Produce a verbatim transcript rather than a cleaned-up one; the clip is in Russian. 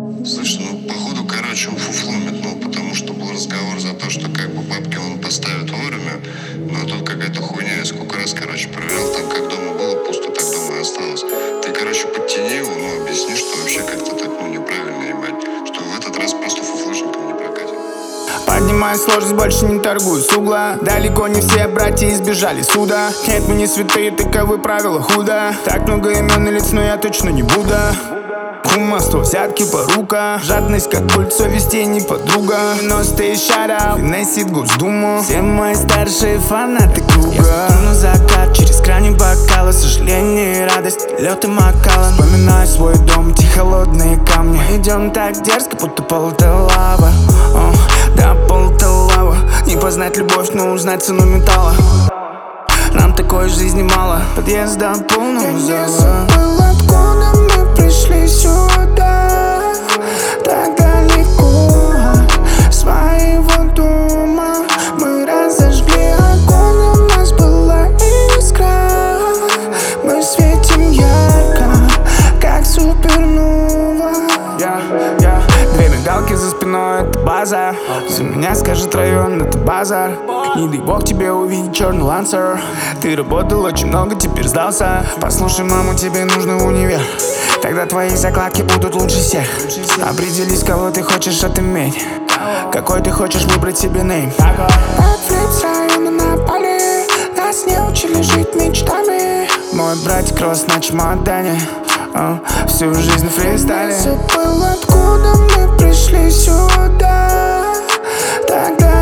Слушай, ну походу, короче, он фуфло метнул, потому что был разговор за то, что как бы бабки он поставит вовремя, но тут какая-то хуйня, я сколько раз, короче, проверял, там как дома было пусто, так дома и осталось. Ты, короче, подтяни его, ну объясни, что вообще как-то так, ну неправильно, ебать, что в этот раз просто фуфлышником не прокатит. Поднимаю сложность, больше не торгую с угла. Далеко не все братья избежали суда. Нет, мы не святые, таковы правила худо. Так много имен и лиц, но я точно не буду. Кумовство, взятки по рукам. Жадность, как культ совести, не подруга. девяностые шарап, финесит Госдуму. Все мои старшие фанаты круга. Я смотрю на закат через краник бокала. Сожаление и радость, лед и макалан. Вспоминаю свой дом, те холодные камни. Мы идем так дерзко, будто пол это лава. О, да, пол это лава. Не познать любовь, но узнать цену металла. Нам такой жизни мало. Подъезда полного зала. Откуда мы пришли сюда, так далеко своего дома. Мы разожгли огонь, у нас была искра. Мы светим ярко, как супернова. Я, я, две мигалки за спиной, это база. За меня скажет район, это базар. Не дай бог тебе увидеть черный лансер. Ты работал очень много, теперь сдался. Послушай, маму, тебе нужно в универ. Тогда твои закладки будут лучше всех. Определись, кого ты хочешь отыметь. Какой ты хочешь выбрать себе нейм. Бэкфлип с района напали. Нас не учили жить мечтами. Мой братик рос на чемодане. О, всю жизнь в фристайле. Забыл, откуда мы пришли сюда, так далеко.